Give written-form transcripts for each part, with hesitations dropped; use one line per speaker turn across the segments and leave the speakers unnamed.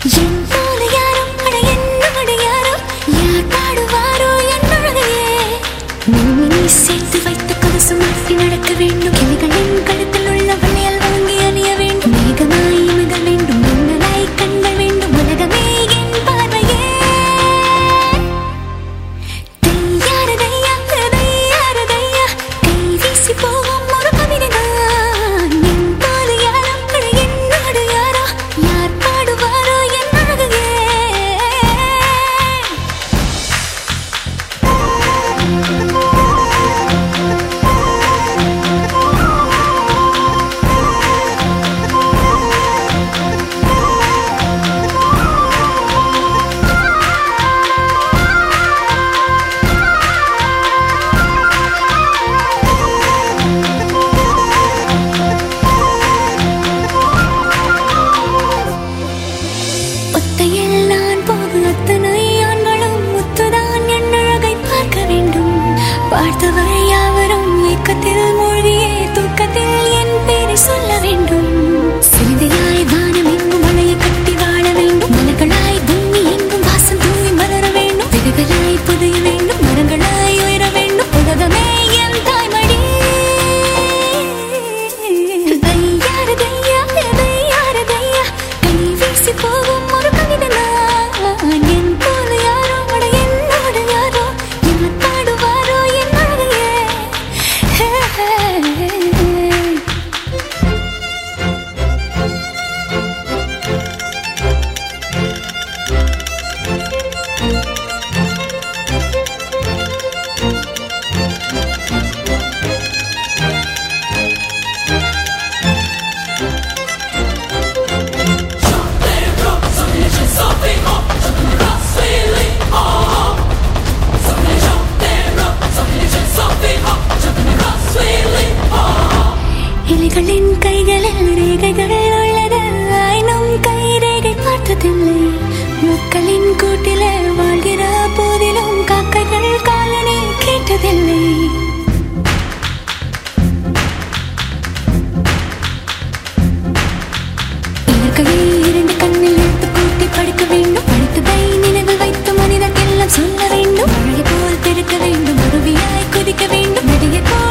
சேர்த்து வைத்த கொலுசு மாற்றி நடக்க வேண்டும். கிளிகளின் கழுத்தில் உள்ள வளையல் வாங்கி அணிய வேண்டும். மேகமாய் இமைகள் வேண்டும், மின்னலாய் கண்கள் வேண்டும். உலகமே என் பார்வையே. தையாரதையா தையாரதையா கை வீசி போகும் ஒரு கவிதைதான். என் போல யாரும் கடை என்னோடு யாரோ யார் பாடுவாரோ என் அழகையே. பார்த்தவர் யாவரும் ஏக்கத்தில் மூழ்கியே தூக்கத்தில் என் பேரை சொல்ல வேண்டும். சிறிதையாய் வானம் எங்கும் மழையை கட்டி வாழ வேண்டும். மலர்களாய் பூமி எங்கும் வாசம் தூவி மலர வேண்டும். விதைகளாய் புதைய வேண்டும், மரங்களாய் உயர வேண்டும். உலகமே என் தாய்மடி. தையாரதையா தையாரதையா கை வீசி போகும் ஒரு கவிதை நான். என் போல யாரோ அட என்னோட யாரோ யார் பாடுவாரோ என் அழகையே. இலைகளின் கைகளில் ரேகைகள் உள்ளது. ஆயினும் கை ரேகை பார்த்ததில்லை. முட்களின் கூட்டிலே வாழ்கிற போதிலும் காக்கைகள் காலனே கேட்டதில்லை. இயற்கையை இரண்டு கண்ணில் எடுத்து கூட்டி படிக்க வேண்டும். படித்ததை நினைவில் வைத்து மனிதன் எல்லாம் சொல்ல வேண்டும். மழை போல் பெருக்க வேண்டும், அருவியாய் குதிக்க வேண்டும். நதியை போல்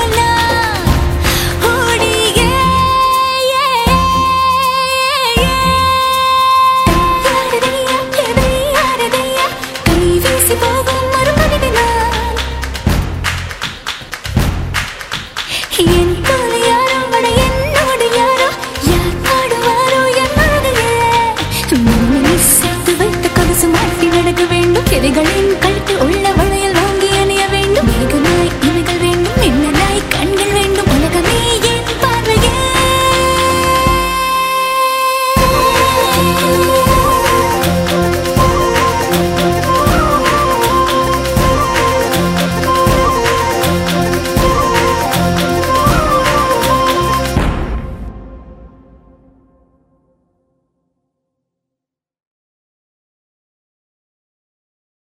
என் போல யாரோ அட என்னோடு யாரோ யார் பாடுவாரோ என் அழகையே. சேர்த்து வைத்த கொலுசு மாற்றி நடக்க வேண்டும். கிளைகளில்